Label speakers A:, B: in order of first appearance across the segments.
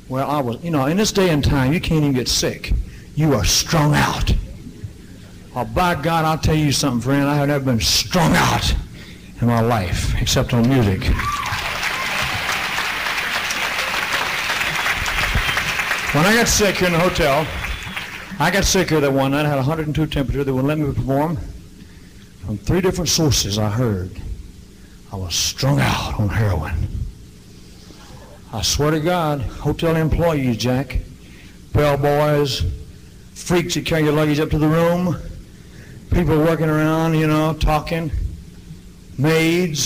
A: Well, I was, in this day and time, you can't even get sick. You are strung out. Oh, by God, I'll tell you something, friend. I have never been strung out in my life, except on music. When I got sick here in the hotel, I got sick here that one night. I had 102 temperature. They wouldn't let me perform. From 3 different sources I heard I was strung out on heroin. I swear to God, hotel employees, Jack, bellboys, freaks that carry your luggage up to the room, people working around, talking, maids.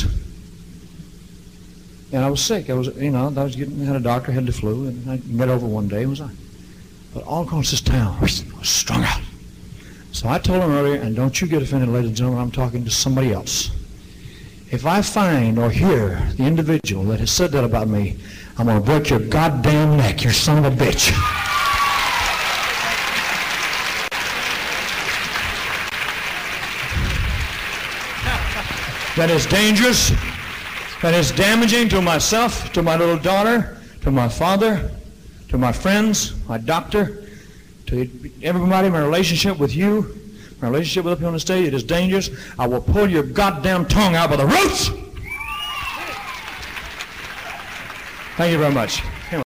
A: And I was sick. I had a doctor, had the flu, and I got over one day. But all across this town, I was strung out. So I told him earlier, and don't you get offended, ladies and gentlemen, I'm talking to somebody else. If I find or hear the individual that has said that about me, I'm going to break your goddamn neck, you son of a bitch. That is dangerous. That is damaging to myself, to my little daughter, to my father, to my friends, my doctor, to everybody, my relationship with you, my relationship with up here on the stage. It is dangerous. I will pull your goddamn tongue out by the roots. Thank you very much.